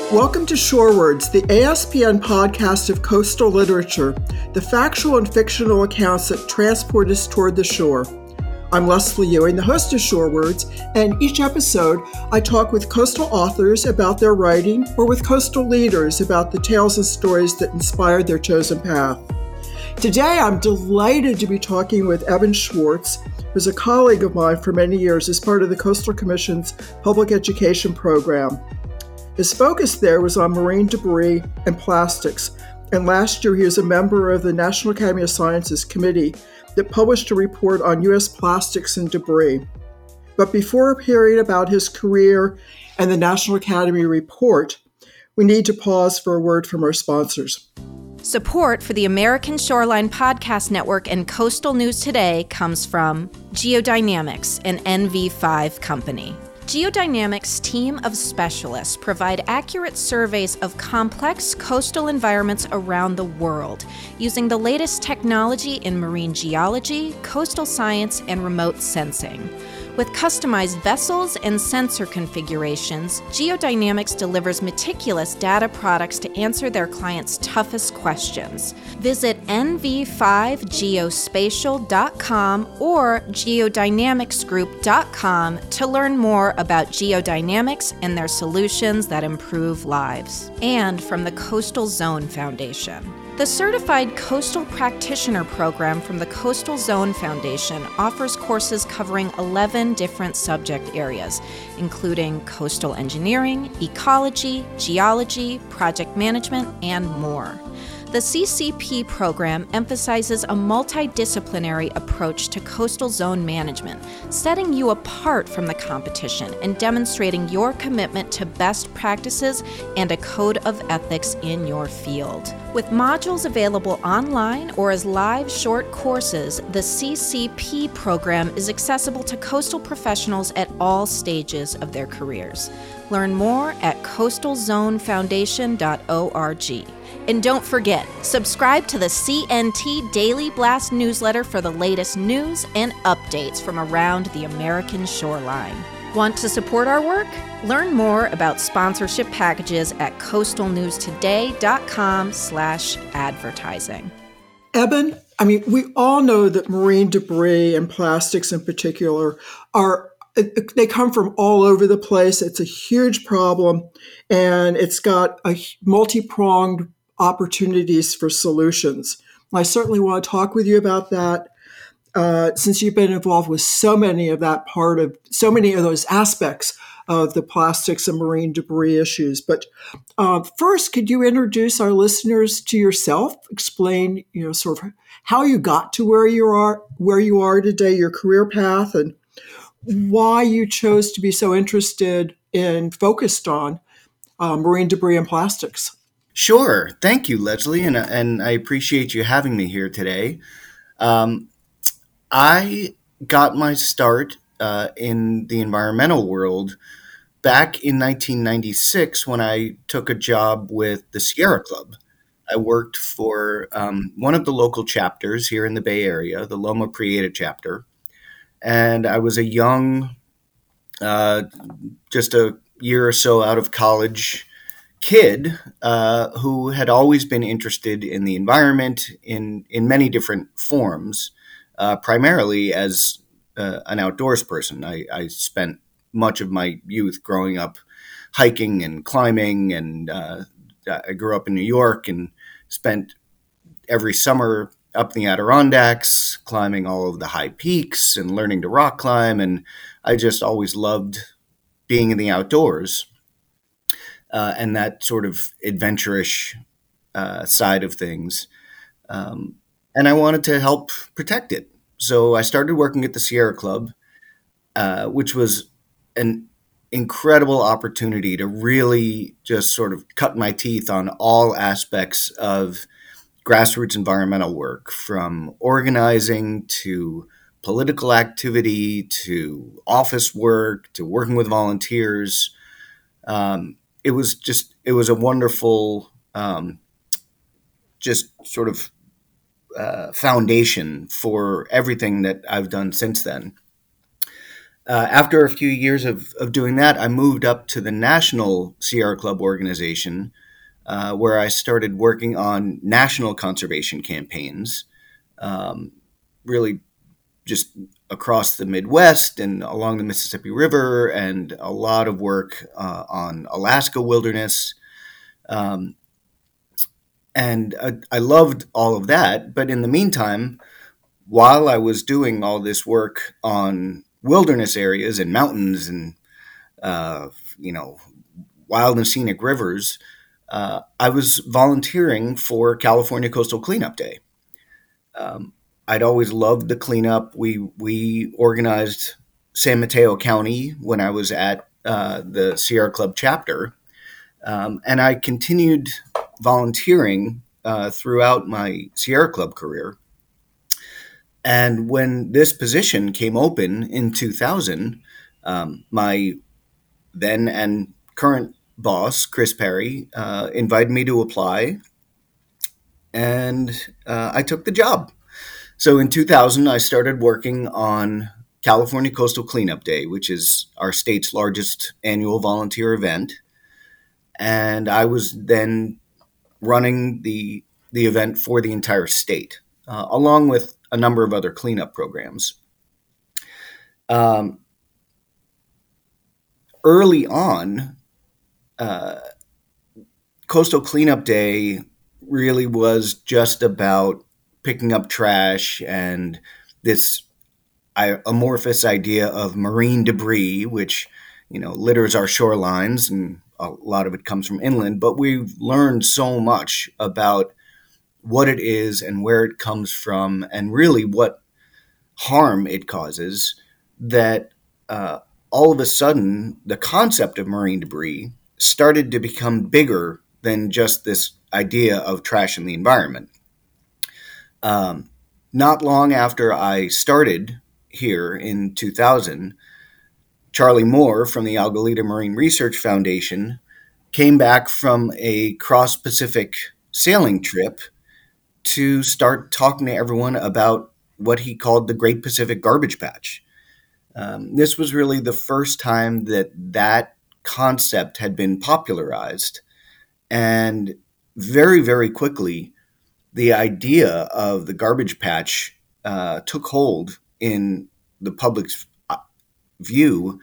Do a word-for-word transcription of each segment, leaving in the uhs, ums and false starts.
Welcome to Shorewords, the A S P N podcast of coastal literature, the factual and fictional accounts that transport us toward the shore. I'm Leslie Ewing, the host of Shorewords, and each episode I talk with coastal authors about their writing or with coastal leaders about the tales and stories that inspired their chosen path. Today I'm delighted to be talking with Evan Schwartz, who's a colleague of mine for many years as part of the Coastal Commission's public education program. His focus there was on marine debris and plastics, and last year he was a member of the National Academy of Sciences committee that published a report on U S plastics and debris. But before hearing about his career and the National Academy report, we need to pause for a word from our sponsors. Support for the American Shoreline Podcast Network and Coastal News Today comes from Geodynamics, an N V five company. Geodynamics' team of specialists provide accurate surveys of complex coastal environments around the world using the latest technology in marine geology, coastal science, and remote sensing. With customized vessels and sensor configurations, Geodynamics delivers meticulous data products to answer their clients' toughest questions. Visit N V five geospatial dot com or geodynamics group dot com to learn more about geodynamics and their solutions that improve lives. And from the Coastal Zone Foundation. The Certified Coastal Practitioner Program from the Coastal Zone Foundation offers courses covering eleven different subject areas, including coastal engineering, ecology, geology, project management, and more. The C C P program emphasizes a multidisciplinary approach to coastal zone management, setting you apart from the competition and demonstrating your commitment to best practices and a code of ethics in your field. With modules available online or as live short courses, the C C P program is accessible to coastal professionals at all stages of their careers. Learn more at coastal zone foundation dot org. And don't forget, subscribe to the C N T Daily Blast newsletter for the latest news and updates from around the American shoreline. Want to support our work? Learn more about sponsorship packages at coastal news today dot com slash advertising. Evan, I mean, we all know that marine debris and plastics in particular are they come from all over the place. It's a huge problem, and it's got a multi-pronged opportunities for solutions. I certainly want to talk with you about that uh, since you've been involved with so many of that part of, so many of those aspects of the plastics and marine debris issues. But uh, first, could you introduce our listeners to yourself? Explain, you know, sort of how you got to where you are, where you are today, your career path, and why you chose to be so interested and focused on uh, marine debris and plastics. Sure. Thank you, Leslie, and, and I appreciate you having me here today. Um, I got my start uh, in the environmental world back in nineteen ninety-six when I took a job with the Sierra Club. I worked for um, one of the local chapters here in the Bay Area, the Loma Prieta chapter, and I was a young, uh, just a year or so out of college kid uh, who had always been interested in the environment in, in many different forms, uh, primarily as uh, an outdoors person. I, I spent much of my youth growing up hiking and climbing, and uh, I grew up in New York and spent every summer up in the Adirondacks, climbing all of the high peaks and learning to rock climb. And I just always loved being in the outdoors uh, and that sort of adventurous uh, side of things. Um, and I wanted to help protect it. So I started working at the Sierra Club, uh, which was an incredible opportunity to really just sort of cut my teeth on all aspects of grassroots environmental work, from organizing to political activity to office work to working with volunteers. Um, it was just, it was a wonderful, um, just sort of uh, foundation for everything that I've done since then. Uh, after a few years of, of doing that, I moved up to the National Sierra Club organization, uh, where I started working on national conservation campaigns, um, really just across the Midwest and along the Mississippi River, and a lot of work uh, on Alaska wilderness. Um, and I, I loved all of that. But in the meantime, while I was doing all this work on wilderness areas and mountains and, uh, you know, wild and scenic rivers, uh, I was volunteering for California Coastal Cleanup Day. Um, I'd always loved the cleanup. We we organized San Mateo County when I was at uh, the Sierra Club chapter, um, and I continued volunteering uh, throughout my Sierra Club career. And when this position came open in two thousand, um, my then and current boss, Chris Perry, uh, invited me to apply, and uh, I took the job. So in two thousand, I started working on California Coastal Cleanup Day, which is our state's largest annual volunteer event. And I was then running the the event for the entire state, uh, along with a number of other cleanup programs. Um, early on, uh, Coastal Cleanup Day really was just about picking up trash and this amorphous idea of marine debris, which, you know, litters our shorelines, and a lot of it comes from inland. But we've learned so much about what it is and where it comes from and really what harm it causes, that uh, all of a sudden the concept of marine debris started to become bigger than just this idea of trash in the environment. Um, not long after I started here in two thousand, Charlie Moore from the Algalita Marine Research Foundation came back from a cross-Pacific sailing trip to start talking to everyone about what he called the Great Pacific Garbage Patch. Um, this was really the first time that that concept had been popularized. And very, very quickly, the idea of the garbage patch uh, took hold in the public's view,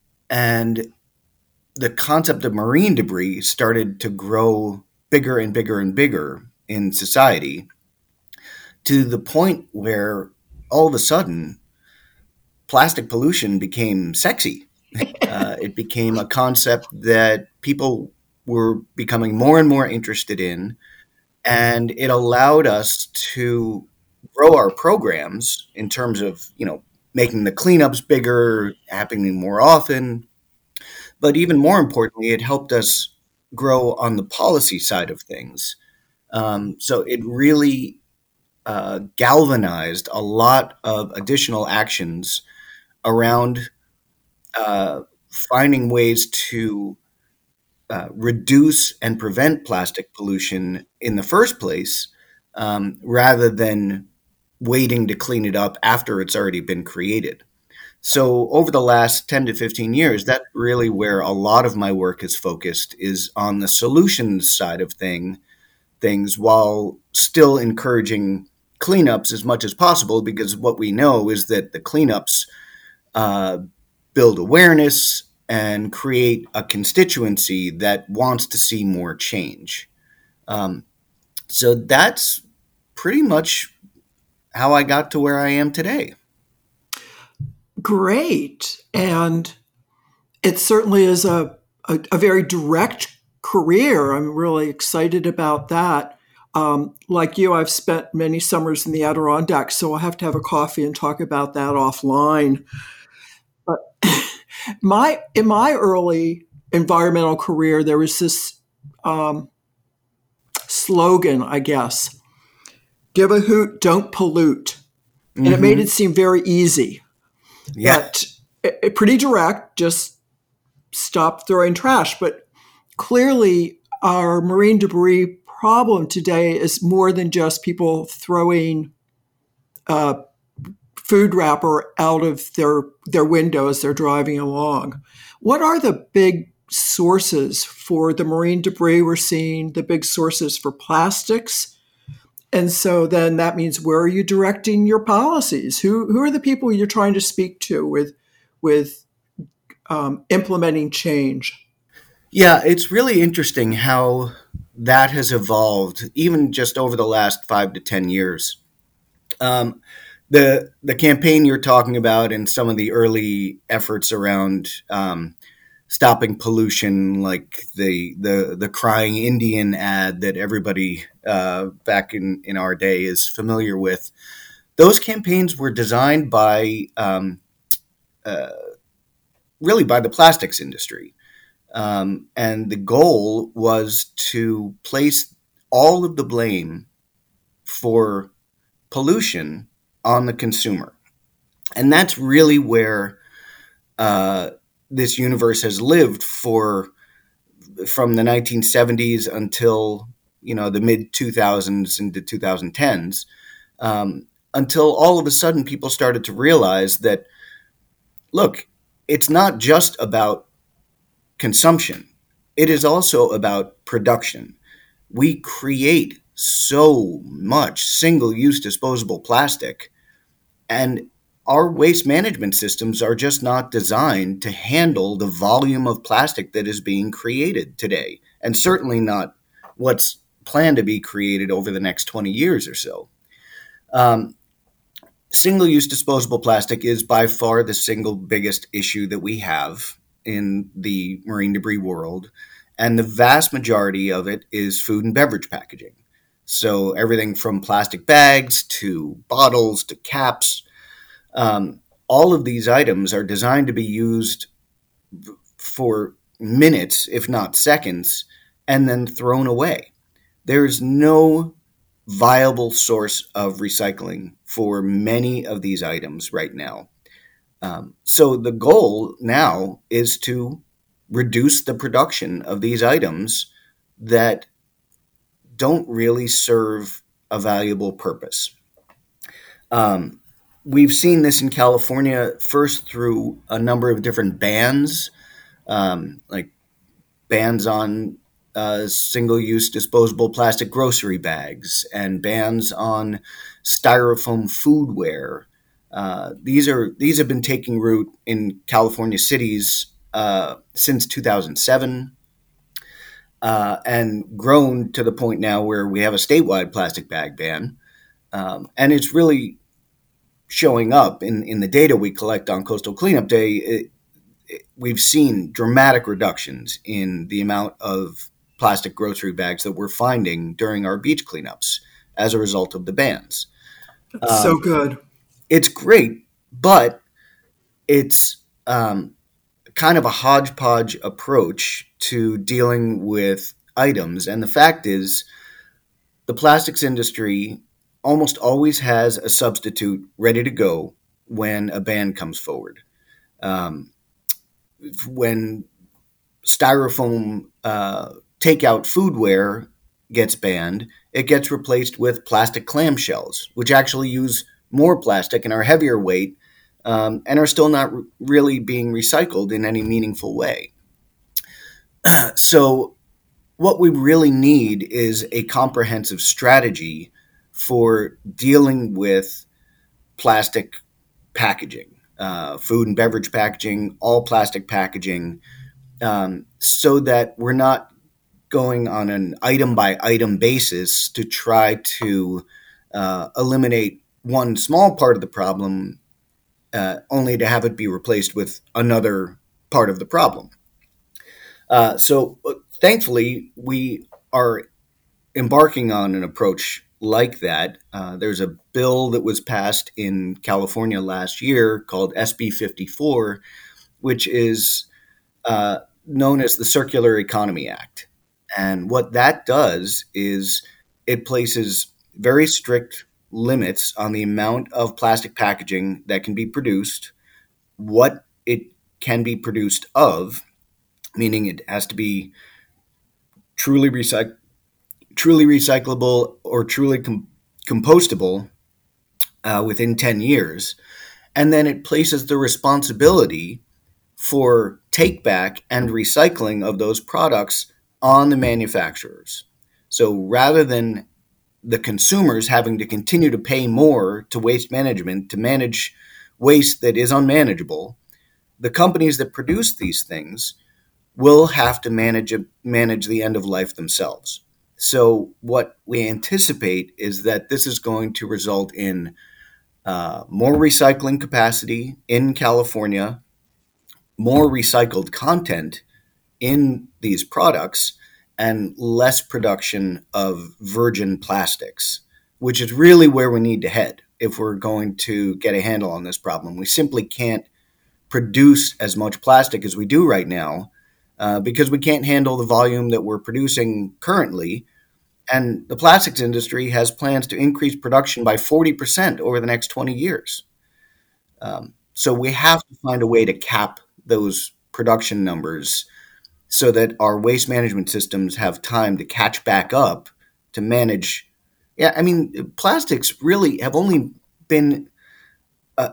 and the concept of marine debris started to grow bigger and bigger and bigger in society, to the point where all of a sudden plastic pollution became sexy. Uh, it became a concept that people were becoming more and more interested in, and it allowed us to grow our programs in terms of, you know, making the cleanups bigger, happening more often. But even more importantly, it helped us grow on the policy side of things. Um, so it really uh, galvanized a lot of additional actions around uh, finding ways to uh, reduce and prevent plastic pollution in the first place, um, rather than waiting to clean it up after it's already been created. So over the last ten to fifteen years, that's really where a lot of my work is focused, is on the solutions side of thing, things, while still encouraging cleanups as much as possible, because what we know is that the cleanups uh, build awareness and create a constituency that wants to see more change. Um, so that's pretty much how I got to where I am today. Great. And it certainly is a, a, a very direct career. I'm really excited about that. Um, like you, I've spent many summers in the Adirondacks, so I'll have to have a coffee and talk about that offline. But my in my early environmental career, there was this um, slogan, I guess, give a hoot, don't pollute. Mm-hmm. And it made it seem very easy. Yeah. But it, it, pretty direct, just stop throwing trash. But clearly our marine debris problem today is more than just people throwing uh, food wrapper out of their their window as they're driving along. What are the big sources for the marine debris we're seeing, the big sources for plastics? And so then that means, where are you directing your policies? Who who are the people you're trying to speak to with with um, implementing change? Yeah, it's really interesting how that has evolved, even just over the last five to ten years. Um, the the campaign you're talking about and some of the early efforts around um, stopping pollution, like the the the crying Indian ad that everybody uh, back in, in our day is familiar with, those campaigns were designed by um, uh, really by the plastics industry. Um, and the goal was to place all of the blame for pollution on the consumer. And that's really where uh, this universe has lived for from the nineteen seventies until, you know, the mid two thousands into twenty tens, um, until all of a sudden people started to realize that, look, it's not just about consumption. It is also about production. We create so much single-use disposable plastic, and our waste management systems are just not designed to handle the volume of plastic that is being created today, and certainly not what's planned to be created over the next twenty years or so. Um, single-use disposable plastic is by far the single biggest issue that we have in the marine debris world, and the vast majority of it is food and beverage packaging. So everything from plastic bags to bottles to caps, um, all of these items are designed to be used for minutes, if not seconds, and then thrown away. There's no viable source of recycling for many of these items right now. Um, so the goal now is to reduce the production of these items that don't really serve a valuable purpose. Um, we've seen this in California first through a number of different bans, um, like bans on uh, single-use disposable plastic grocery bags and bans on styrofoam foodware. Uh, these are these have been taking root in California cities uh, since two thousand seven. Uh, and grown to the point now where we have a statewide plastic bag ban. Um, and it's really showing up in, in the data we collect on Coastal Cleanup Day. It, it, we've seen dramatic reductions in the amount of plastic grocery bags that we're finding during our beach cleanups as a result of the bans. That's um, so good. It's great, but it's um, kind of a hodgepodge approach to dealing with items. And the fact is, the plastics industry almost always has a substitute ready to go when a ban comes forward. Um, when styrofoam uh, takeout foodware gets banned, it gets replaced with plastic clamshells, which actually use more plastic and are heavier weight, um, and are still not r- really being recycled in any meaningful way. So what we really need is a comprehensive strategy for dealing with plastic packaging, uh, food and beverage packaging, all plastic packaging, um, so that we're not going on an item by item basis to try to uh, eliminate one small part of the problem, uh, only to have it be replaced with another part of the problem. Uh, so thankfully, we are embarking on an approach like that. Uh, there's a bill that was passed in California last year called S B fifty-four, which is uh, known as the Circular Economy Act. And what that does is it places very strict limits on the amount of plastic packaging that can be produced, what it can be produced of, meaning it has to be truly recyc- truly recyclable or truly com- compostable, uh, within ten years. And then it places the responsibility for take back and recycling of those products on the manufacturers. So rather than the consumers having to continue to pay more to waste management to manage waste that is unmanageable, the companies that produce these things will have to manage manage the end of life themselves. So what we anticipate is that this is going to result in uh, more recycling capacity in California, more recycled content in these products, and less production of virgin plastics, which is really where we need to head if we're going to get a handle on this problem. We simply can't produce as much plastic as we do right now uh, because we can't handle the volume that we're producing currently. And the plastics industry has plans to increase production by forty percent over the next twenty years. Um, so we have to find a way to cap those production numbers so that our waste management systems have time to catch back up to manage. Yeah, I mean, plastics really have only been uh,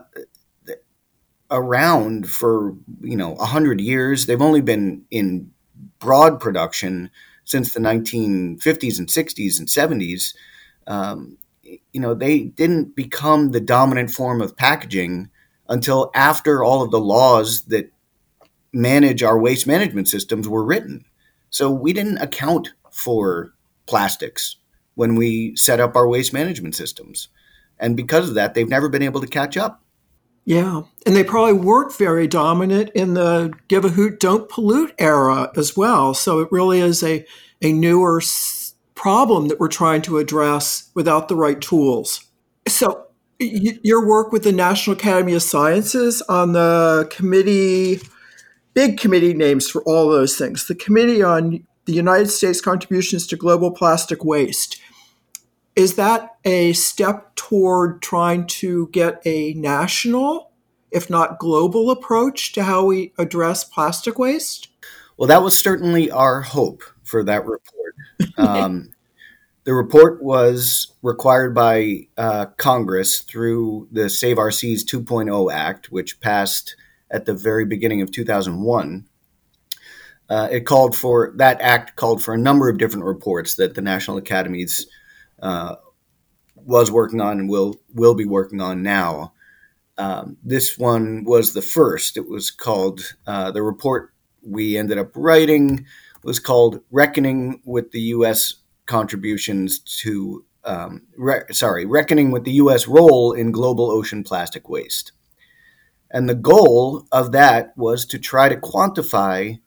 around for, you know, one hundred years. They've only been in broad production since the nineteen fifties and sixties and seventies. Um, you know, they didn't become the dominant form of packaging until after all of the laws that manage our waste management systems were written. So we didn't account for plastics when we set up our waste management systems. And because of that, they've never been able to catch up. Yeah. And they probably weren't very dominant in the give a hoot, don't pollute era as well. So it really is a, a newer s- problem that we're trying to address without the right tools. So y- your work with the National Academy of Sciences on the committee, big committee names for all those things, the Committee on the United States Contributions to Global Plastic Waste. Is that a step toward trying to get a national, if not global, approach to how we address plastic waste? Well, that was certainly our hope for that report. Um, the report was required by uh, Congress through the Save Our Seas two point oh Act, which passed at the very beginning of two thousand one. Uh, it called for, that act called for a number of different reports that the National Academies uh, was working on and will will be working on now. Um, this one was the first. It was called, uh, the report we ended up writing was called Reckoning with the U S Contributions to, um, re- sorry, Reckoning with the U S Role in Global Ocean Plastic Waste. And the goal of that was to try to quantify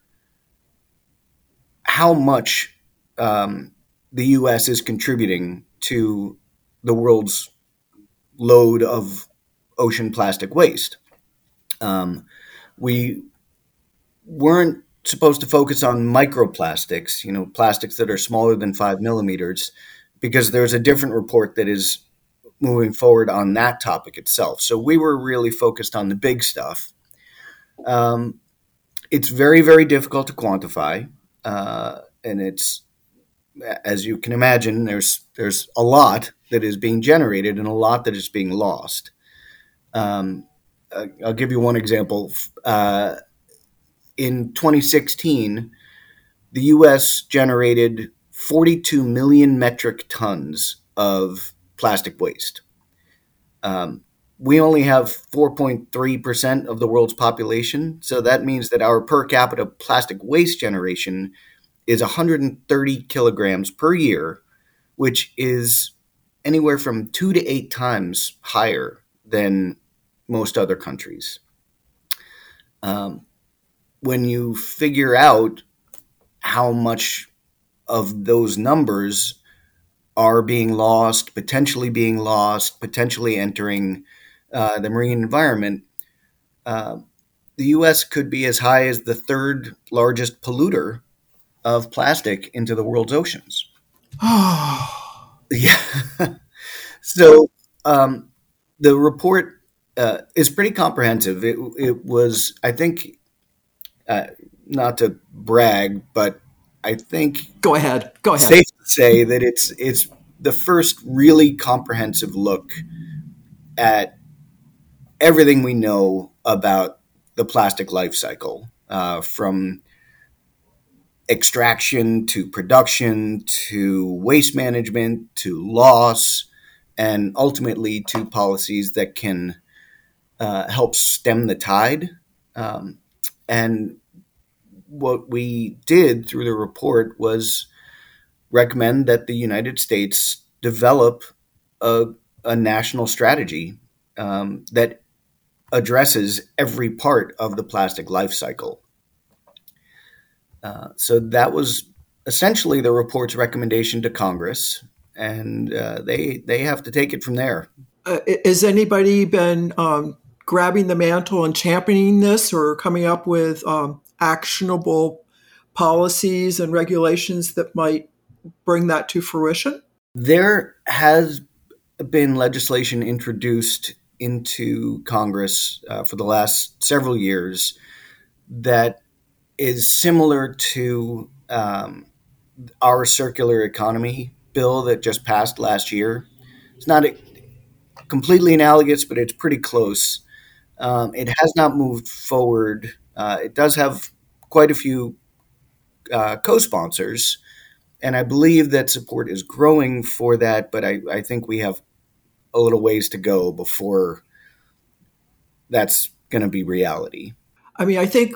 how much um, the U S is contributing to the world's load of ocean plastic waste. Um, we weren't supposed to focus on microplastics, you know, plastics that are smaller than five millimeters, because there's a different report that is moving forward on that topic itself. So we were really focused on the big stuff. Um, it's very, very difficult to quantify, uh, and it's, as you can imagine, there's there's a lot that is being generated and a lot that is being lost. Um, I'll give you one example. Uh, in twenty sixteen, the U S generated forty-two million metric tons of plastic waste. Um, we only have four point three percent of the world's population, so that means that our per capita plastic waste generation is one hundred thirty kilograms per year, which is anywhere from two to eight times higher than most other countries. Um, when you figure out how much of those numbers are being lost, potentially being lost, potentially entering uh, the marine environment, uh, the U S could be as high as the third largest polluter of plastic into the world's oceans. Yeah. So um, the report uh, is pretty comprehensive. It, it was, I think, uh, not to brag, but I think Go ahead. Go ahead. safe to say that it's it's the first really comprehensive look at everything we know about the plastic life cycle, uh, from extraction to production to waste management to loss, and ultimately to policies that can uh, help stem the tide. Um, and what we did through the report was recommend that the United States develop a, a national strategy um, that addresses every part of the plastic life cycle. Uh, so that was essentially the report's recommendation to Congress, and uh, they they have to take it from there. Uh, has anybody been um, grabbing the mantle and championing this, or coming up with um, actionable policies and regulations that might bring that to fruition? There has been legislation introduced into Congress uh, for the last several years that is similar to um, our circular economy bill that just passed last year. It's not a, completely analogous, but it's pretty close. Um, it has not moved forward. Uh, it does have quite a few uh, co-sponsors, and I believe that support is growing for that, but I, I think we have a little ways to go before that's going to be reality. I mean, I think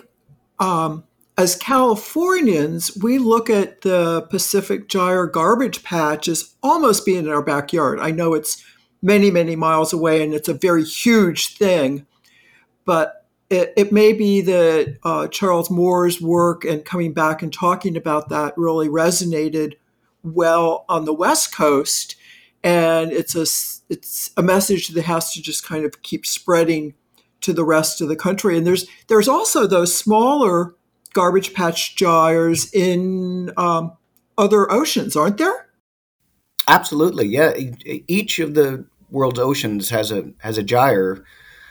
um, as Californians, we look at the Pacific Gyre garbage patch as almost being in our backyard. I know it's many, many miles away and it's a very huge thing, but it, it may be that uh, Charles Moore's work and coming back and talking about that really resonated well on the West Coast. And it's a, it's a message that has to just kind of keep spreading to the rest of the country. And there's there's also those smaller garbage patch gyres in um, other oceans, aren't there? Absolutely, yeah. Each of the world's oceans has a has a gyre,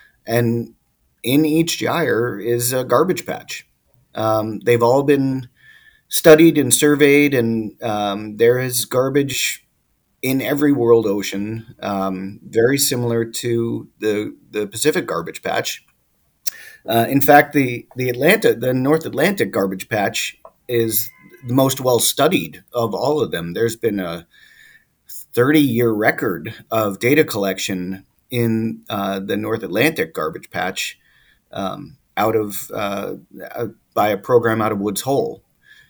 and in each gyre is a garbage patch. Um, they've all been studied and surveyed, and um, there is garbage in every world ocean, um, very similar to the the Pacific garbage patch. Uh, in fact, the the Atlanta, the North Atlantic garbage patch is the most well studied of all of them. There's been a thirty year record of data collection in uh, the North Atlantic garbage patch um, out of uh, by a program out of Woods Hole.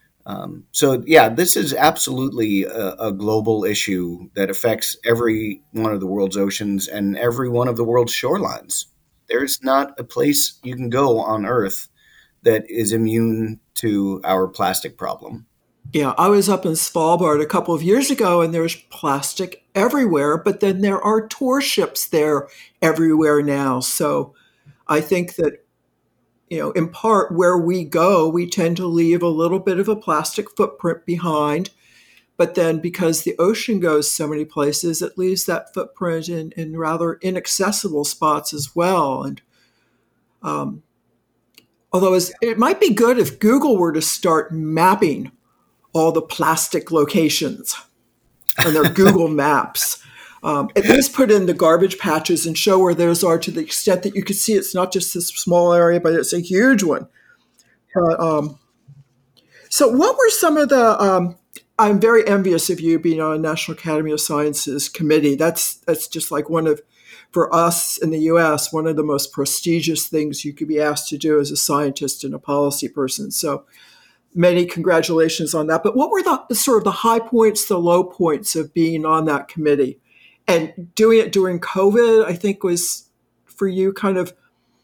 Um, so, yeah, this is absolutely a, a global issue that affects every one of the world's oceans and every one of the world's shorelines. There's not a place you can go on Earth that is immune to our plastic problem. Yeah, I was up in Svalbard a couple of years ago and there's plastic everywhere, but then there are tour ships there everywhere now. So I think that, you know, in part where we go, we tend to leave a little bit of a plastic footprint behind. But then because the ocean goes so many places, it leaves that footprint in, in rather inaccessible spots as well. And um, although it's, it might be good if Google were to start mapping all the plastic locations on their Google Maps. Um, at least put in the garbage patches and show where those are to the extent that you can see it's not just this small area, but it's a huge one. Uh, um, so what were some of the, um, I'm very envious of you being on a National Academy of Sciences committee. That's that's just like one of, for us in the U S, one of the most prestigious things you could be asked to do as a scientist and a policy person. So many congratulations on that. But what were the sort of the high points, the low points of being on that committee? And doing it during COVID, I think, was for you kind of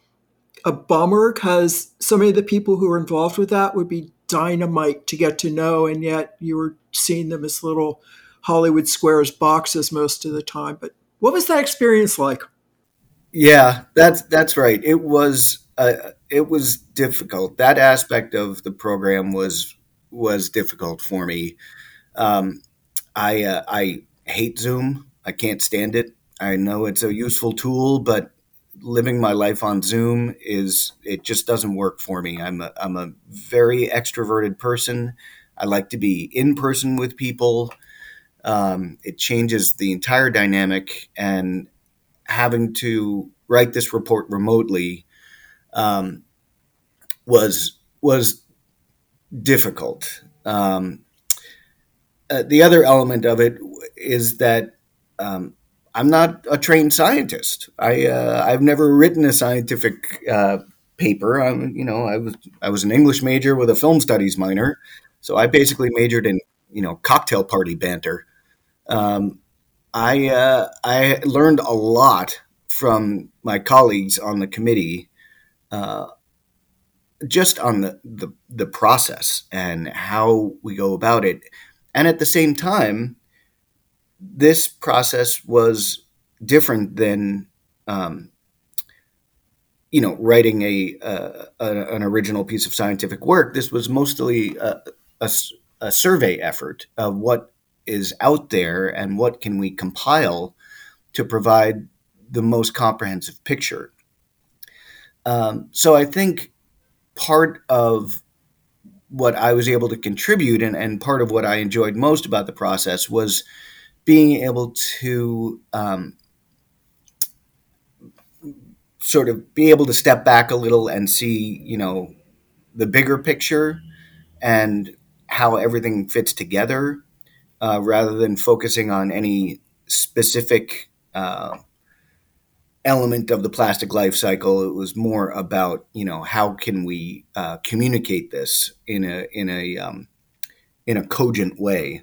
a bummer because so many of the people who were involved with that would be dynamite to get to know, and yet you were seeing them as little Hollywood Squares boxes most of the time. But what was that experience like? Yeah, that's that's right. It was uh, it was difficult. That aspect of the program was was difficult for me. Um, I uh, I hate Zoom. I can't stand it. I know it's a useful tool, but living my life on Zoom is, it just doesn't work for me. I'm a, I'm a very extroverted person. I like to be in person with people. Um, it changes the entire dynamic. And having to write this report remotely um, was was difficult. Um, uh, the other element of it is that um, I'm not a trained scientist. I uh, I've never written a scientific uh, paper. I'm, you know, I was I was an English major with a film studies minor, so I basically majored in you know cocktail party banter. Um, I uh, I learned a lot from my colleagues on the committee, uh, just on the, the the process and how we go about it, and at the same time, this process was different than um, you know writing a, uh, a an original piece of scientific work. This was mostly a, a, a survey effort of what is out there and what can we compile to provide the most comprehensive picture. Um, so I think part of what I was able to contribute and, and part of what I enjoyed most about the process was being able to um, sort of be able to step back a little and see, you know, the bigger picture and how everything fits together, uh, rather than focusing on any specific uh, element of the plastic life cycle. It was more about, you know, how can we uh, communicate this in a in a um, in a cogent way.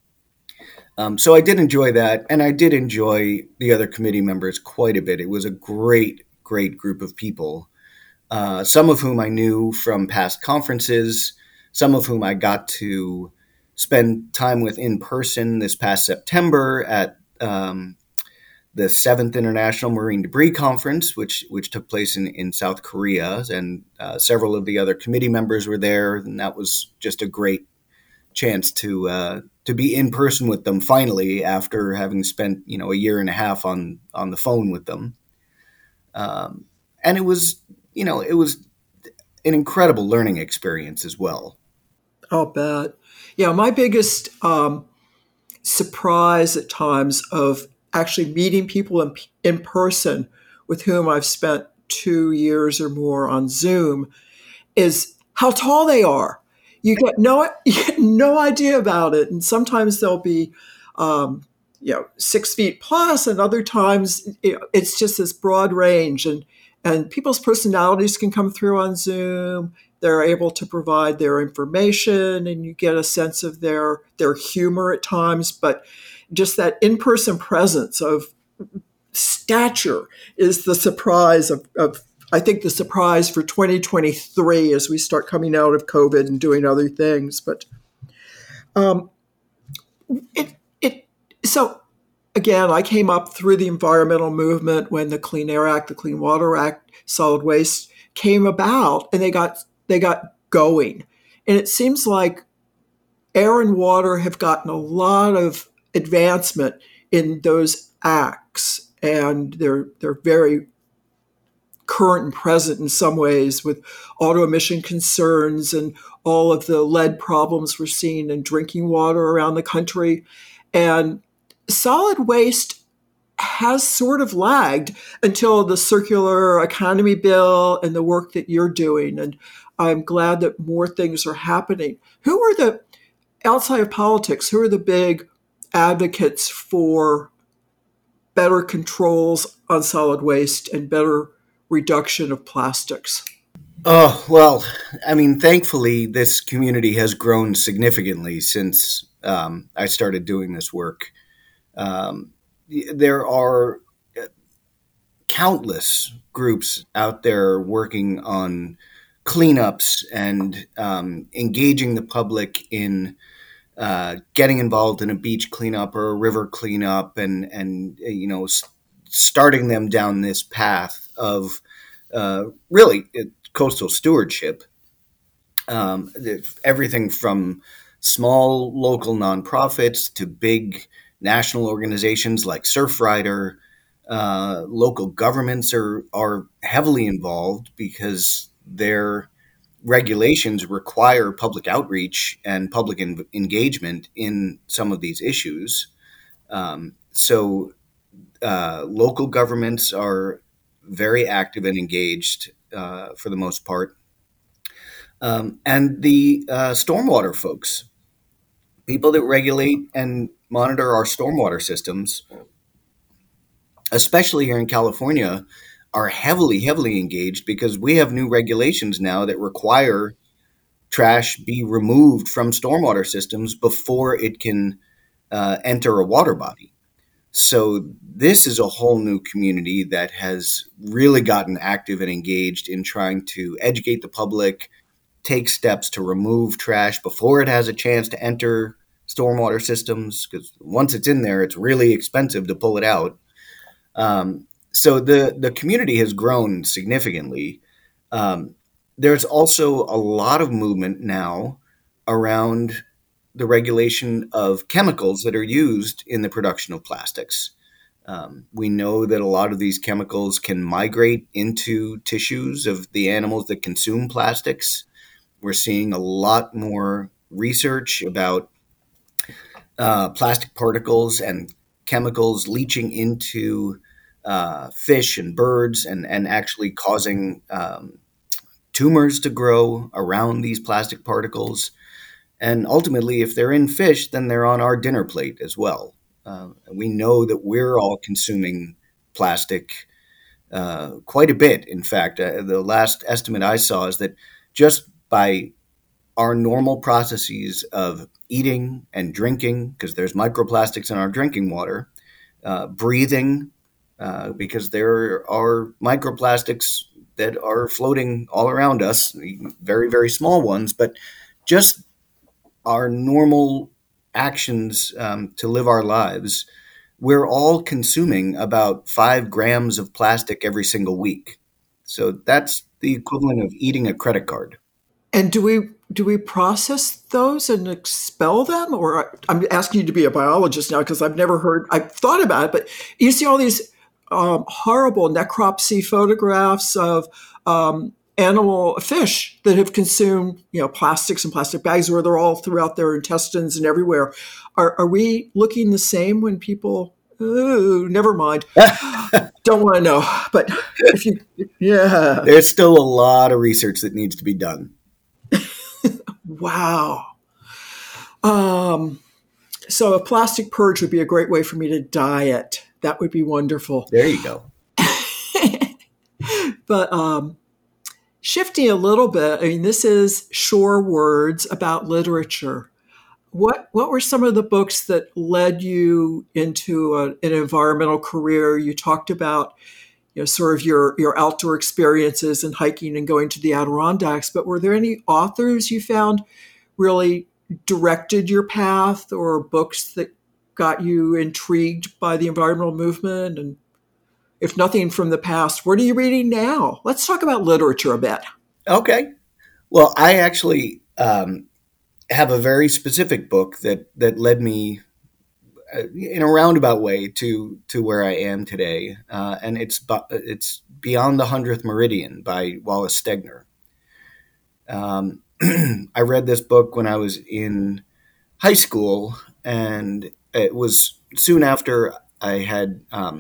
Um, so I did enjoy that, and I did enjoy the other committee members quite a bit. It was a great, great group of people, uh, some of whom I knew from past conferences, some of whom I got to spend time with in person this past September at um, the seventh International Marine Debris Conference, which which took place in, in South Korea, and uh, several of the other committee members were there, and that was just a great chance to uh, to be in person with them finally after having spent you know a year and a half on on the phone with them, um, and it was you know it was an incredible learning experience as well. I'll bet. Yeah, my biggest um, surprise at times of actually meeting people in, in person with whom I've spent two years or more on Zoom is how tall they are. You get no, you get no idea about it. And sometimes they'll be, um, you know, six feet plus, and other times you know, it's just this broad range. And, and people's personalities can come through on Zoom. They're able to provide their information, and you get a sense of their their humor at times. But just that in-person presence of stature is the surprise of, of I think the surprise for twenty twenty-three as we start coming out of COVID and doing other things. But um, it it so again, I came up through the environmental movement when the Clean Air Act, the Clean Water Act, solid waste came about, and they got they got going. And it seems like air and water have gotten a lot of advancement in those acts, and they're they're very current and present in some ways with auto emission concerns and all of the lead problems we're seeing in drinking water around the country. And solid waste has sort of lagged until the circular economy bill and the work that you're doing. And I'm glad that more things are happening. Who are the, outside of politics, who are the big advocates for better controls on solid waste and better reduction of plastics? Oh, well, I mean, thankfully, this community has grown significantly since um, I started doing this work. Um, there are countless groups out there working on cleanups and um, engaging the public in uh, getting involved in a beach cleanup or a river cleanup, and and you know s- starting them down this path of uh, really it, coastal stewardship. Um, everything from small local nonprofits to big national organizations like Surfrider. Uh, local governments are are heavily involved because their regulations require public outreach and public en- engagement in some of these issues. Um, so Uh, local governments are very active and engaged uh, for the most part. Um, and the uh, stormwater folks, people that regulate and monitor our stormwater systems, especially here in California, are heavily, heavily engaged because we have new regulations now that require trash be removed from stormwater systems before it can uh, enter a water body. So this is a whole new community that has really gotten active and engaged in trying to educate the public, take steps to remove trash before it has a chance to enter stormwater systems, because once it's in there, it's really expensive to pull it out. Um, so the, the community has grown significantly. Um, there's also a lot of movement now around the regulation of chemicals that are used in the production of plastics. Um, we know that a lot of these chemicals can migrate into tissues of the animals that consume plastics. We're seeing a lot more research about uh, plastic particles and chemicals leaching into uh, fish and birds and, and actually causing um, tumors to grow around these plastic particles. And ultimately, if they're in fish, then they're on our dinner plate as well. Uh, we know that we're all consuming plastic uh, quite a bit. In fact, uh, the last estimate I saw is that just by our normal processes of eating and drinking, because there's microplastics in our drinking water, uh, breathing, uh, because there are microplastics that are floating all around us, very, very small ones, but just our normal actions um, to live our lives, we're all consuming about five grams of plastic every single week. So that's the equivalent of eating a credit card. And do we do we process those and expel them? Or I'm asking you to be a biologist now because I've never heard, I've thought about it, but you see all these um, horrible necropsy photographs of um, animal fish that have consumed, you know, plastics and plastic bags where they're all throughout their intestines and everywhere. Are, are we looking the same when people, ooh, never mind. Don't want to know. But if you, yeah. There's still a lot of research that needs to be done. Wow. Um, so a plastic purge would be a great way for me to diet. That would be wonderful. There you go. But um, shifting a little bit, I mean, this is Shore Words about literature. What what were some of the books that led you into a, an environmental career? You talked about, you know, sort of your, your outdoor experiences and hiking and going to the Adirondacks, but were there any authors you found really directed your path, or books that got you intrigued by the environmental movement? And if nothing from the past, what are you reading now? Let's talk about literature a bit. Okay. Well, I actually um, have a very specific book that, that led me in a roundabout way to to where I am today, uh, and it's it's Beyond the Hundredth Meridian by Wallace Stegner. Um, I read this book when I was in high school, and it was soon after I had um,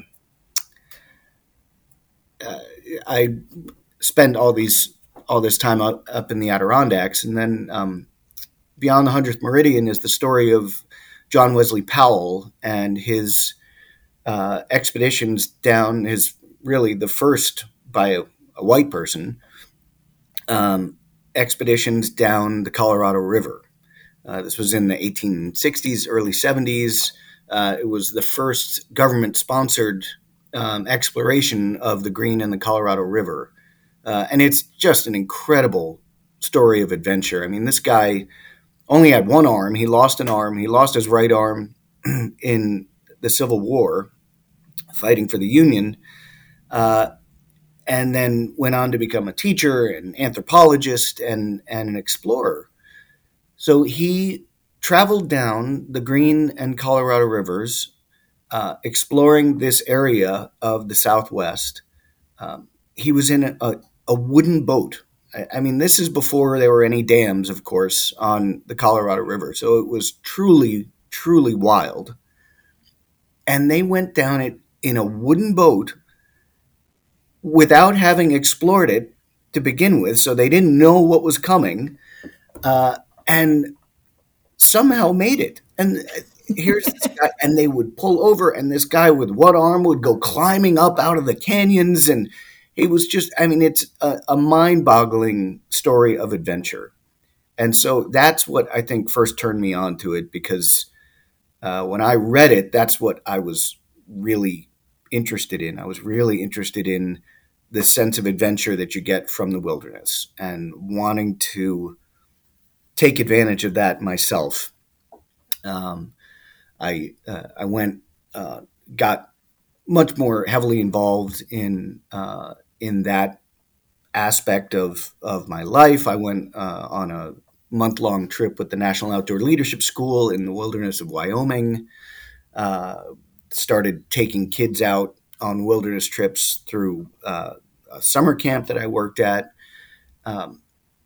uh, I spent all these all this time up, up in the Adirondacks, and then um, Beyond the Hundredth Meridian is the story of John Wesley Powell and his uh, expeditions down, his really the first by a, a white person, um, expeditions down the Colorado River. Uh, this was in the eighteen sixties, early seventies. Uh, it was the first government-sponsored um, exploration of the Green and the Colorado River. Uh, and it's just an incredible story of adventure. I mean, this guy only had one arm. He lost an arm. He lost his right arm in the Civil War, fighting for the Union, uh, and then went on to become a teacher, an anthropologist, and, and an explorer. So he traveled down the Green and Colorado Rivers, uh, exploring this area of the Southwest. Um, he was in a, a, a wooden boat. I mean, this is before there were any dams, of course, on the Colorado River. So it was truly, truly wild. And they went down it in a wooden boat without having explored it to begin with, so they didn't know what was coming, uh, and somehow made it. And here's this guy, and they would pull over, and this guy with one arm would go climbing up out of the canyons, and he was just, I mean, it's a, a mind-boggling story of adventure. And so that's what I think first turned me on to it, because uh, when I read it, that's what I was really interested in. I was really interested in the sense of adventure that you get from the wilderness and wanting to take advantage of that myself. Um, I uh, I went uh, got much more heavily involved in uh, in that aspect of of my life. I went uh, on a month long trip with the National Outdoor Leadership School in the wilderness of Wyoming. Uh, started taking kids out on wilderness trips through uh, a summer camp that I worked at. Um,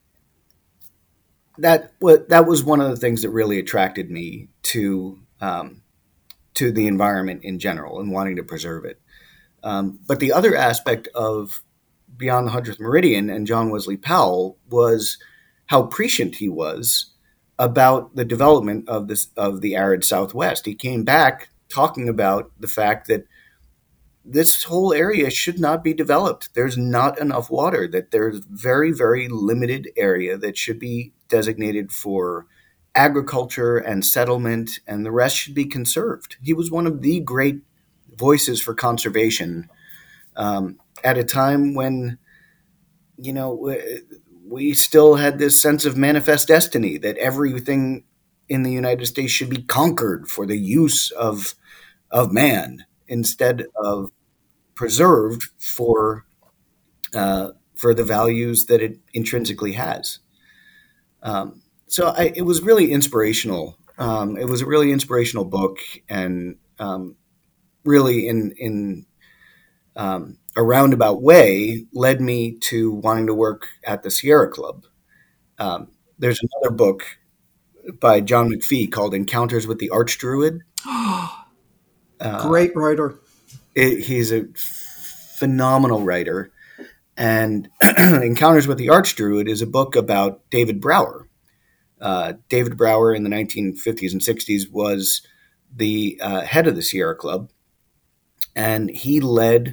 that that was one of the things that really attracted me to um, to the environment in general and wanting to preserve it. Um, but the other aspect of Beyond the hundredth Meridian and John Wesley Powell was how prescient he was about the development of this of the arid Southwest. He came back talking about the fact that this whole area should not be developed. There's not enough water, that there's very, very limited area that should be designated for agriculture and settlement, and the rest should be conserved. He was one of the great voices for conservation um, at a time when, you know, we still had this sense of manifest destiny that everything in the United States should be conquered for the use of of man, instead of preserved for uh, for the values that it intrinsically has. Um, so I, it was really inspirational. Um, it was a really inspirational book, and um, really in in um, a roundabout way led me to wanting to work at the Sierra Club. Um, there's another book by John McPhee called Encounters with the Archdruid. Uh, Great writer. It, he's a phenomenal writer. And Encounters with the Archdruid is a book about David Brower. Uh, David Brower in the nineteen fifties and sixties was the uh, head of the Sierra Club, and he led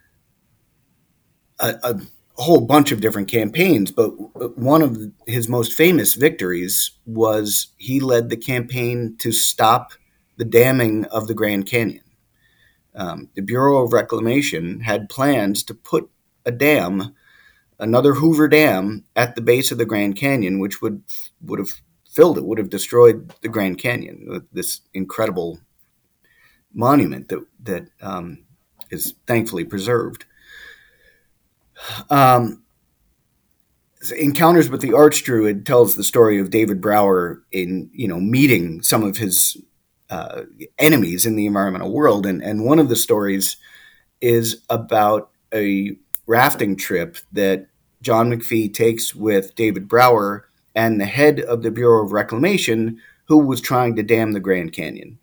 a, a whole bunch of different campaigns, but one of his most famous victories was he led the campaign to stop the damming of the Grand Canyon. Um, the Bureau of Reclamation had plans to put a dam, another Hoover Dam, at the base of the Grand Canyon, which would would have filled it, would have destroyed the Grand Canyon, this incredible monument that that um, is thankfully preserved. Um, Encounters with the Archdruid tells the story of David Brower in, you know, meeting some of his uh, enemies in the environmental world, and and one of the stories is about a rafting trip that John McPhee takes with David Brower and the head of the Bureau of Reclamation, who was trying to dam the Grand Canyon.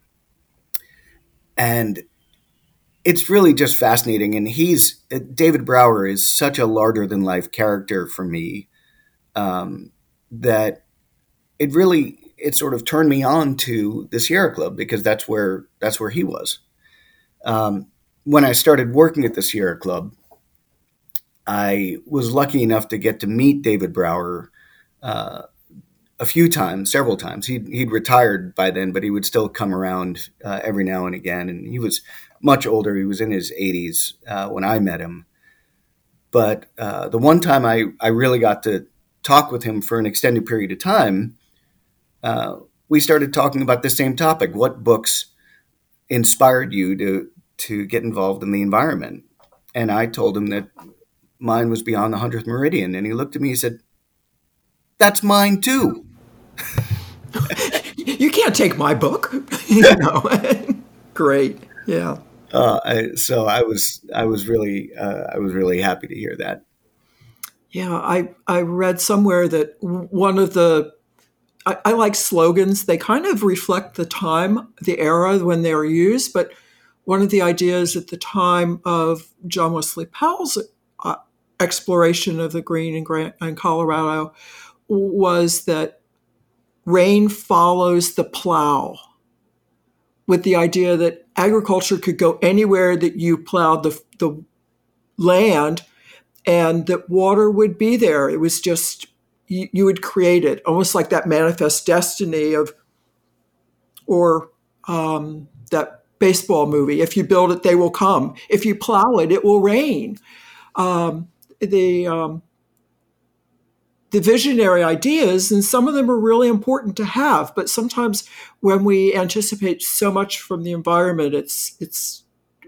And it's really just fascinating. And he's David Brower is such a larger than life character for me um, that it really it sort of turned me on to the Sierra Club, because that's where that's where he was. Um, when I started working at the Sierra Club, I was lucky enough to get to meet David Brower uh, a few times, several times. He'd, he'd retired by then, but he would still come around uh, every now and again. And he was much older. He was in his eighties uh, when I met him. But uh, the one time I, I really got to talk with him for an extended period of time, uh, we started talking about the same topic. What books inspired you to, to get involved in the environment? And I told him that mine was Beyond the hundredth Meridian. And he looked at me and said, "That's mine too." You can't take my book. You know. Great. Yeah. Uh, I, so I was, I was really, uh, I was really happy to hear that. Yeah. I, I read somewhere that one of the, I, I like slogans. They kind of reflect the time, the era when they were used. But one of the ideas at the time of John Wesley Powell's uh, exploration of the green in, Gran- in Colorado was that rain follows the plow, with the idea that agriculture could go anywhere that you plowed the, the land and that water would be there. It was just, you, you would create it, almost like that manifest destiny of, or um, that baseball movie, if you build it, they will come. If you plow it, it will rain. Um, the um, the visionary ideas, and some of them are really important to have, but sometimes when we anticipate so much from the environment, it's it's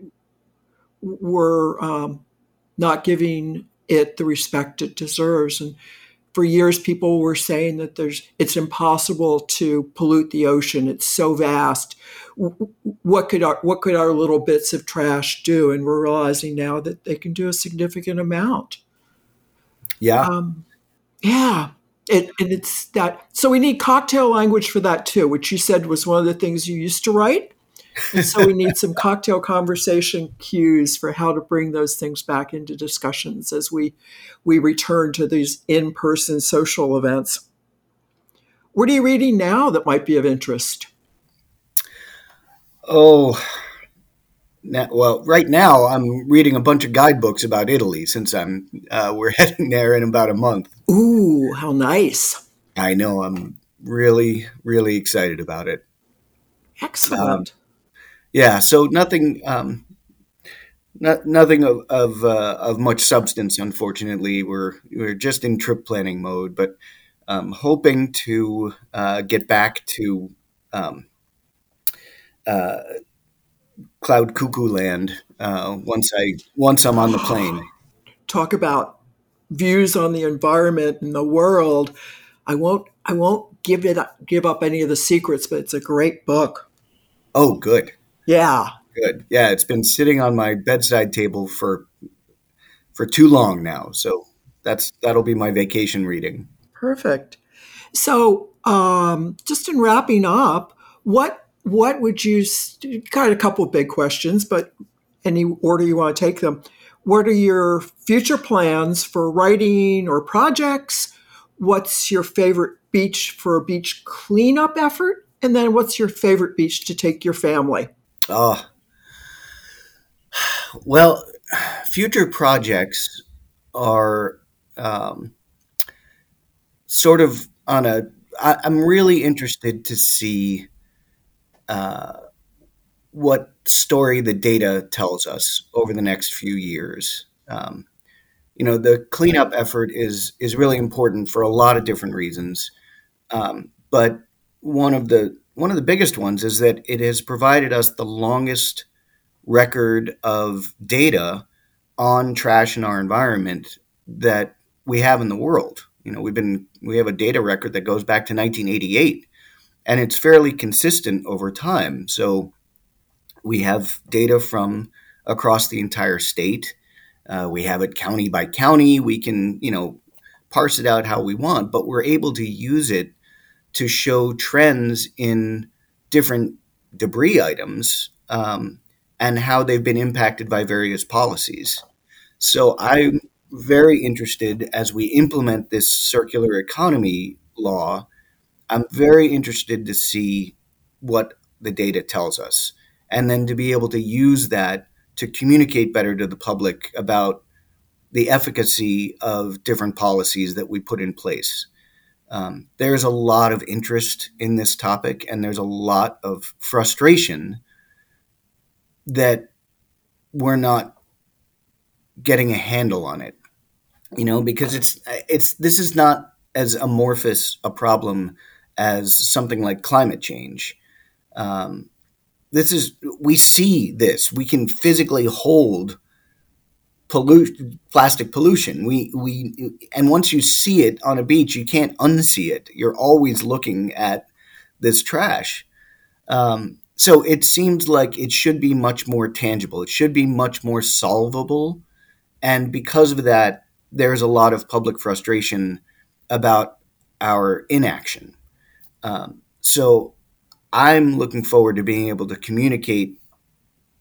we're um, not giving it the respect it deserves. And for years, people were saying that there's it's impossible to pollute the ocean. It's so vast. What could our what could our little bits of trash do? And we're realizing now that they can do a significant amount. Yeah. Um, yeah. It, and it's that. So we need cocktail language for that too, which you said was one of the things you used to write. And so we need some cocktail conversation cues for how to bring those things back into discussions as we we return to these in-person social events. What are you reading now that might be of interest? Oh, now, well, right now I'm reading a bunch of guidebooks about Italy since I'm uh, we're heading there in about a month. Ooh, how nice! I know. I'm really, really excited about it. Excellent. Um, yeah. So nothing, um, not, nothing of of, uh, of much substance. Unfortunately, we're we're just in trip planning mode, but um, hoping to uh, get back to um, uh, Cloud Cuckoo Land uh, once I once I'm on the plane. Talk about views on the environment and the world. I won't I won't give it give up any of the secrets, but it's a great book. Oh, good. Yeah. Good. Yeah, it's been sitting on my bedside table for for too long now. So that's that'll be my vacation reading. Perfect. So, um, just in wrapping up, what what would you got a couple of big questions, but any order you want to take them. What are your future plans for writing or projects? What's your favorite beach for a beach cleanup effort? And then what's your favorite beach to take your family? Oh, well, future projects are um, sort of on a. I, I'm really interested to see uh, what story the data tells us over the next few years. Um, you know, the cleanup effort is is really important for a lot of different reasons, um, but one of the one of the biggest ones is that it has provided us the longest record of data on trash in our environment that we have in the world. You know, we've been we have a data record that goes back to nineteen eighty-eight, and it's fairly consistent over time. So we have data from across the entire state. Uh, we have it county by county. We can, you know, parse it out how we want, but we're able to use it to show trends in different debris items um, and how they've been impacted by various policies. So I'm very interested as we implement this circular economy law. I'm very interested to see what the data tells us and then to be able to use that to communicate better to the public about the efficacy of different policies that we put in place. Um, there's a lot of interest in this topic, and there's a lot of frustration that we're not getting a handle on it. You know, because it's it's this is not as amorphous a problem as something like climate change. Um, this is we see this. We can physically hold pollution, plastic pollution. We we and once you see it on a beach, you can't unsee it. You're always looking at this trash. Um, so it seems like it should be much more tangible. It should be much more solvable. And because of that, there's a lot of public frustration about our inaction. Um, so I'm looking forward to being able to communicate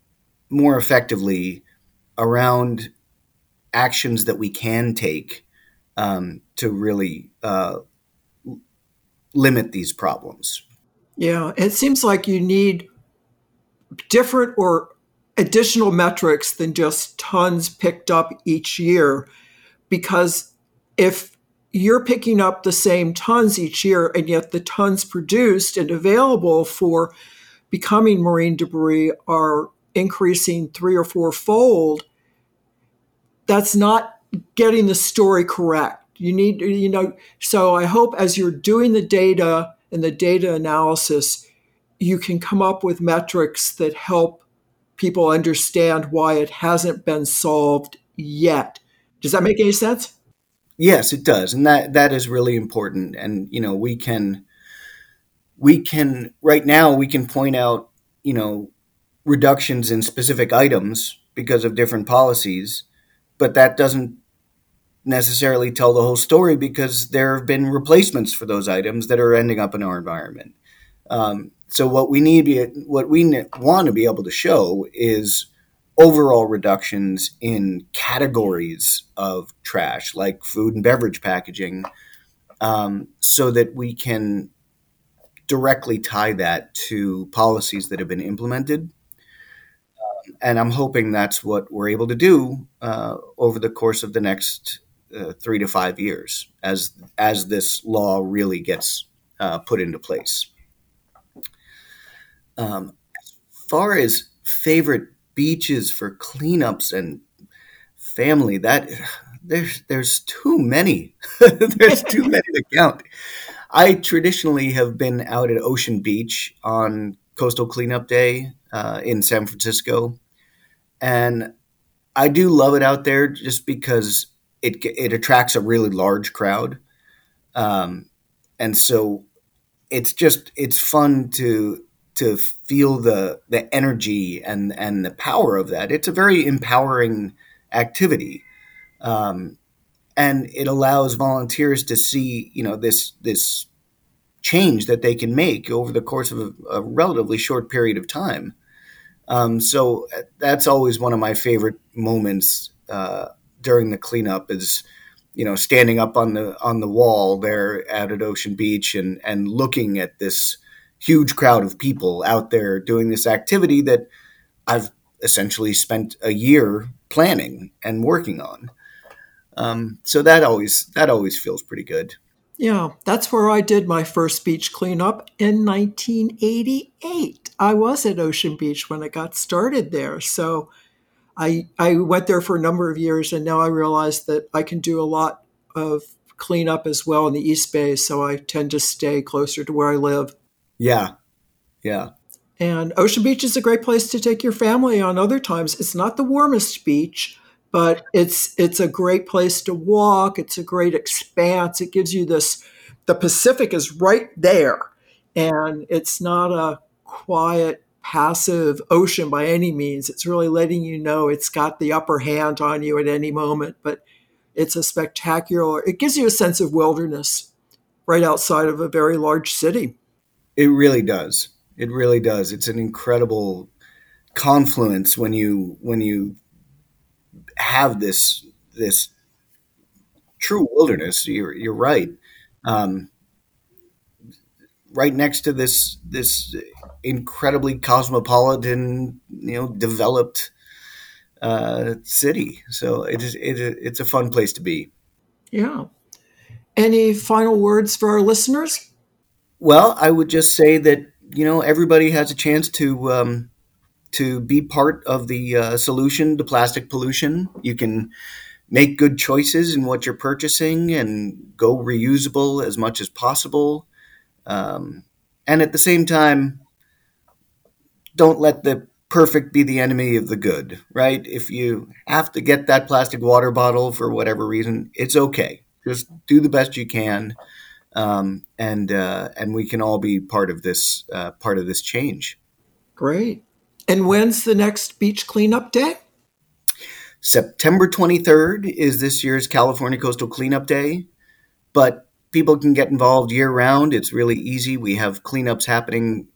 more effectively around actions that we can take um, to really uh, limit these problems. Yeah, it seems like you need different or additional metrics than just tons picked up each year, because if you're picking up the same tons each year and yet the tons produced and available for becoming marine debris are increasing three or four fold, that's not getting the story correct. You need, you know, so I hope as you're doing the data and the data analysis, you can come up with metrics that help people understand why it hasn't been solved yet. Does that make any sense? Yes, it does, and that that is really important. And you know, we can we can right now we can point out you know reductions in specific items because of different policies, but that doesn't necessarily tell the whole story because there have been replacements for those items that are ending up in our environment. Um, so what we need, what we want to be able to show is overall reductions in categories of trash, like food and beverage packaging, um, so that we can directly tie that to policies that have been implemented. And I'm hoping that's what we're able to do uh, over the course of the next uh, three to five years as as this law really gets uh, put into place. Um, as far as favorite beaches for cleanups and family, that there's there's too many. There's too many to count. I traditionally have been out at Ocean Beach on Coastal Cleanup Day uh, in San Francisco, and I do love it out there just because it it attracts a really large crowd, um, and so it's just it's fun to to feel the the energy and and the power of that. It's a very empowering activity, um, and it allows volunteers to see you know this this change that they can make over the course of a, a relatively short period of time. Um, so that's always one of my favorite moments uh, during the cleanup is, you know, standing up on the on the wall there out at Ocean Beach and and looking at this huge crowd of people out there doing this activity that I've essentially spent a year planning and working on. Um, so that always that always feels pretty good. Yeah, that's where I did my first beach cleanup in nineteen eighty-eight. I was at Ocean Beach when it got started there. So I I went there for a number of years, and now I realize that I can do a lot of cleanup as well in the East Bay, so I tend to stay closer to where I live. Yeah, yeah. And Ocean Beach is a great place to take your family on other times. It's not the warmest beach, but it's it's a great place to walk. It's a great expanse. It gives you this, the Pacific is right there. And it's not a quiet, passive ocean by any means. It's really letting you know it's got the upper hand on you at any moment. But it's a spectacular, it gives you a sense of wilderness right outside of a very large city. It really does. It really does. It's an incredible confluence when you when you have this this true wilderness. You're you're right. Um, right next to this this incredibly cosmopolitan, you know, developed uh, city. So it is it, it's a fun place to be. Yeah. Any final words for our listeners? Well, I would just say that you know everybody has a chance to um, to be part of the uh, solution to plastic pollution. You can make good choices in what you're purchasing and go reusable as much as possible. Um, and at the same time, don't let the perfect be the enemy of the good, right? If you have to get that plastic water bottle for whatever reason, it's okay. Just do the best you can. Um, and uh, and we can all be part of this uh, part of this change. Great. And when's the next beach cleanup day? September twenty-third is this year's California Coastal Cleanup Day, but people can get involved year round. It's really easy. We have cleanups happening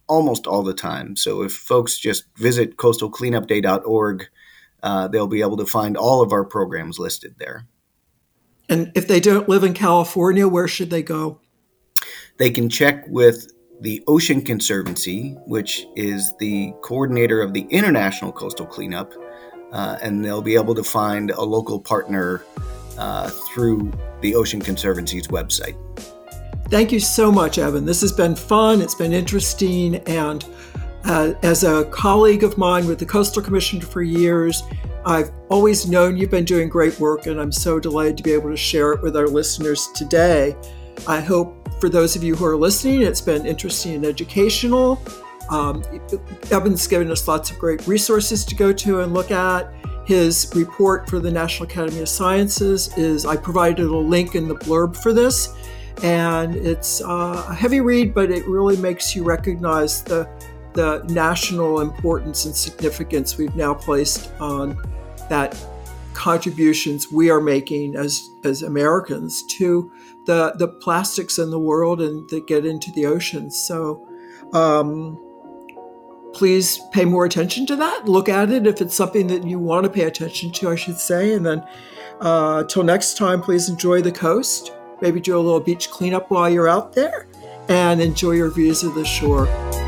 almost all the time. So if folks just visit coastal cleanup day dot org, uh, they'll be able to find all of our programs listed there. And if they don't live in California, where should they go? They can check with the Ocean Conservancy, which is the coordinator of the International Coastal Cleanup, uh, and they'll be able to find a local partner uh, through the Ocean Conservancy's website. Thank you so much, Evan. This has been fun. It's been interesting. And uh, as a colleague of mine with the Coastal Commission for years, I've always known you've been doing great work, and I'm so delighted to be able to share it with our listeners today. I hope for those of you who are listening, it's been interesting and educational. Um, Evan's given us lots of great resources to go to and look at. His report for the National Academy of Sciences is, I provided a link in the blurb for this, and it's uh, a heavy read, but it really makes you recognize the, the national importance and significance we've now placed on that contributions we are making as, as Americans to the, the plastics in the world and that get into the oceans. So um, please pay more attention to that. Look at it if it's something that you want to pay attention to, I should say. And then uh, till next time, please enjoy the coast. Maybe do a little beach cleanup while you're out there and enjoy your views of the shore.